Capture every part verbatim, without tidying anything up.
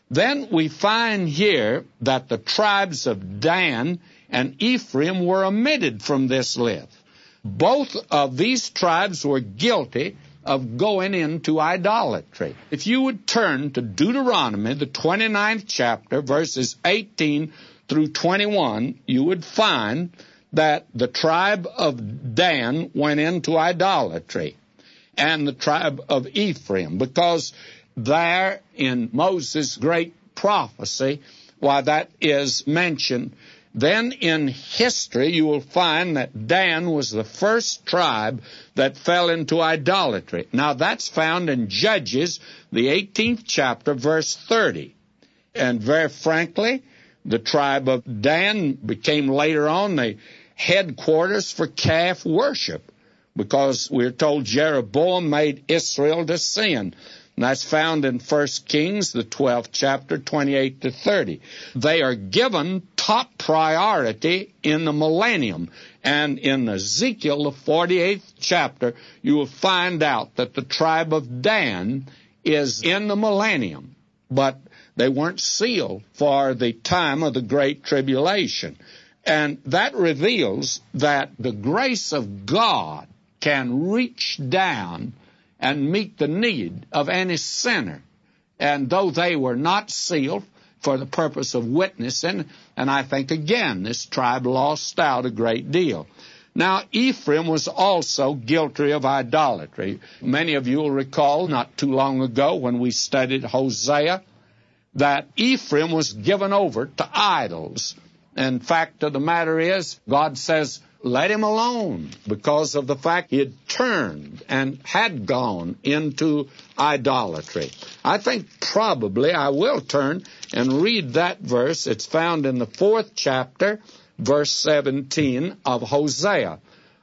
Then we find here that the tribes of Dan and Ephraim were omitted from this list. Both of these tribes were guilty of going into idolatry. If you would turn to Deuteronomy, the twenty-ninth chapter, verses eighteen through twenty-one, you would find that the tribe of Dan went into idolatry, and the tribe of Ephraim, because there in Moses' great prophecy, why that is mentioned. Then in history you will find that Dan was the first tribe that fell into idolatry. Now that's found in Judges, the eighteenth chapter, verse thirty. And very frankly, the tribe of Dan became later on the headquarters for calf worship, because we're told Jeroboam made Israel to sin. And that's found in First Kings, the twelfth chapter, twenty-eight to thirty. They are given top priority in the millennium. And in Ezekiel, the forty-eighth chapter, you will find out that the tribe of Dan is in the millennium. But they weren't sealed for the time of the Great Tribulation. And that reveals that the grace of God can reach down and meet the need of any sinner. And though they were not sealed for the purpose of witnessing, and I think, again, this tribe lost out a great deal. Now, Ephraim was also guilty of idolatry. Many of you will recall not too long ago when we studied Hosea that Ephraim was given over to idols. In fact of the matter is, God says, let him alone, because of the fact he had turned and had gone into idolatry. I think probably I will turn and read that verse. It's found in the fourth chapter, verse seventeen of Hosea.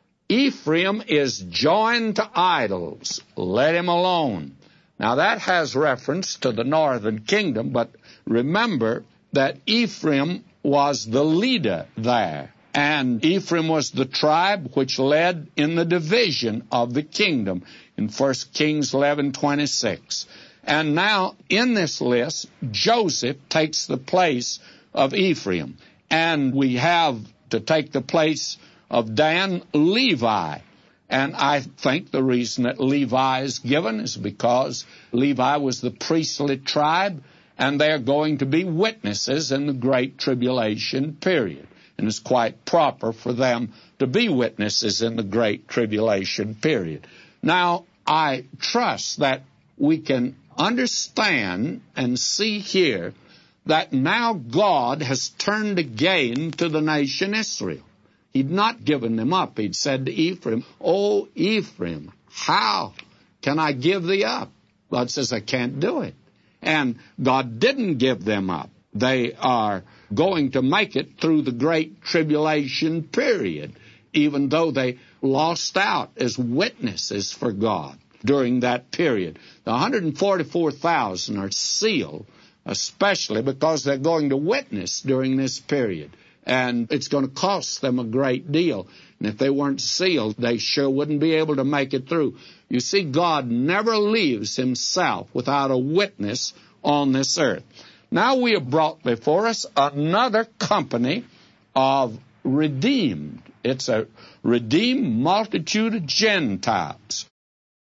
Ephraim is joined to idols. Let him alone. Now that has reference to the northern kingdom, but remember that Ephraim was the leader there. And Ephraim was the tribe which led in the division of the kingdom in First Kings eleven twenty-six. And now in this list, Joseph takes the place of Ephraim. And we have to take the place of Dan, Levi. And I think the reason that Levi is given is because Levi was the priestly tribe, and they're going to be witnesses in the Great Tribulation period. And it's quite proper for them to be witnesses in the Great Tribulation period. Now, I trust that we can understand and see here that now God has turned again to the nation Israel. He'd not given them up. He'd said to Ephraim, "Oh, Ephraim, how can I give thee up?" God says, "I can't do it." And God didn't give them up. They are going to make it through the Great Tribulation period, even though they lost out as witnesses for God during that period. The one hundred forty-four thousand are sealed, especially because they're going to witness during this period. And it's going to cost them a great deal. And if they weren't sealed, they sure wouldn't be able to make it through. You see, God never leaves himself without a witness on this earth. Now we have brought before us another company of redeemed. It's a redeemed multitude of Gentiles.